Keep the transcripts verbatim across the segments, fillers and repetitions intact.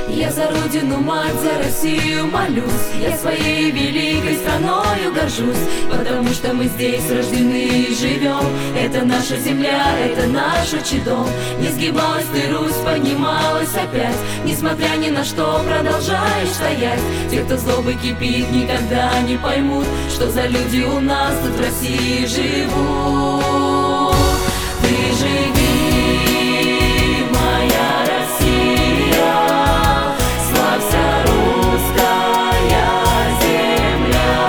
Я за родину, мать, за Россию молюсь. Я своей великой страною горжусь, потому что мы здесь рождены и живем. Это наша земля, это наш отчий дом. Не сгибалась ты, Русь, поднималась опять. Несмотря ни на что, продолжаешь стоять. Те, кто злобой кипит, никогда не поймут, что за люди у нас тут в России живут. Ты живи, моя Россия, славься, русская земля.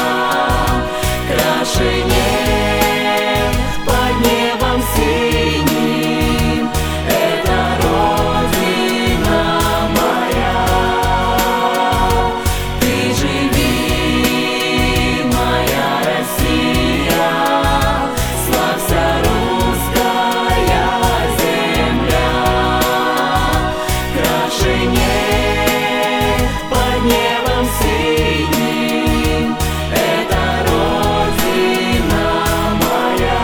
Краше нет под небом синим, это Родина моя. Ты живи, моя Россия, славься, русская земля. Краше нет под небом синим, это Родина моя.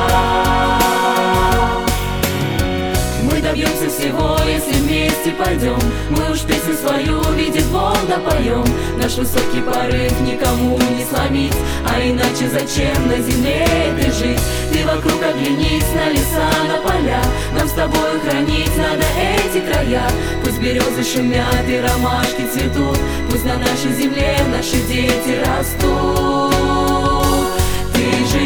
Мы добьемся всего, если вместе пойдем. Мы уж песню свою, видит Бог, допоем. Наш высокий порыв никому не сломить, а иначе зачем на земле этой жить? Ты вокруг оглянись на леса, на поля. Нам с тобой хранить надо эти края. Пусть березы шумят и ромашки цветут, пусть на нашей земле наши дети растут. Ты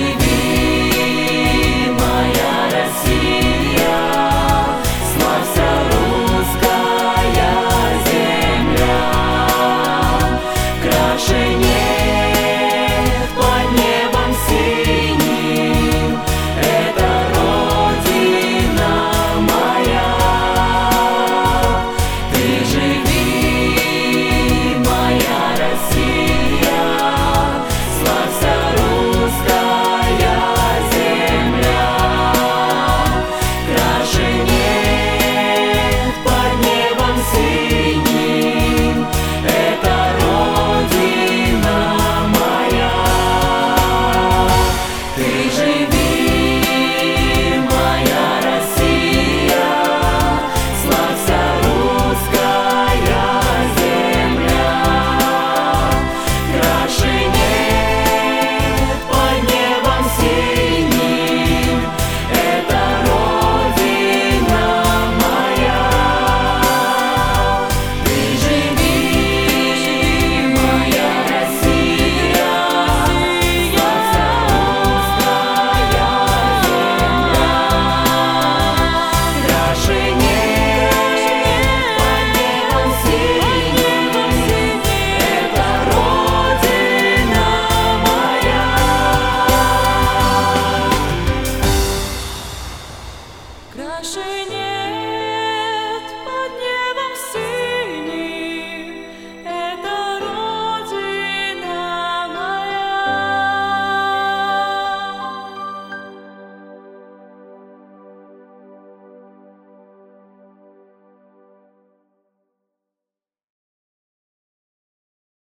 живи, моя Россия, славься, русская земля. Краше нет под небом синим, это Родина моя. Ты живи, моя Россия, славься, русская земля. Краше нет под небом синим, это Родина моя. Ты живи, моя Россия, славься, русская земля. Краше нет под небом синим, это Родина моя. Ты живи, моя Россия, славься, русская земля. Краше нет под небом синим, это Родина моя. Краше нет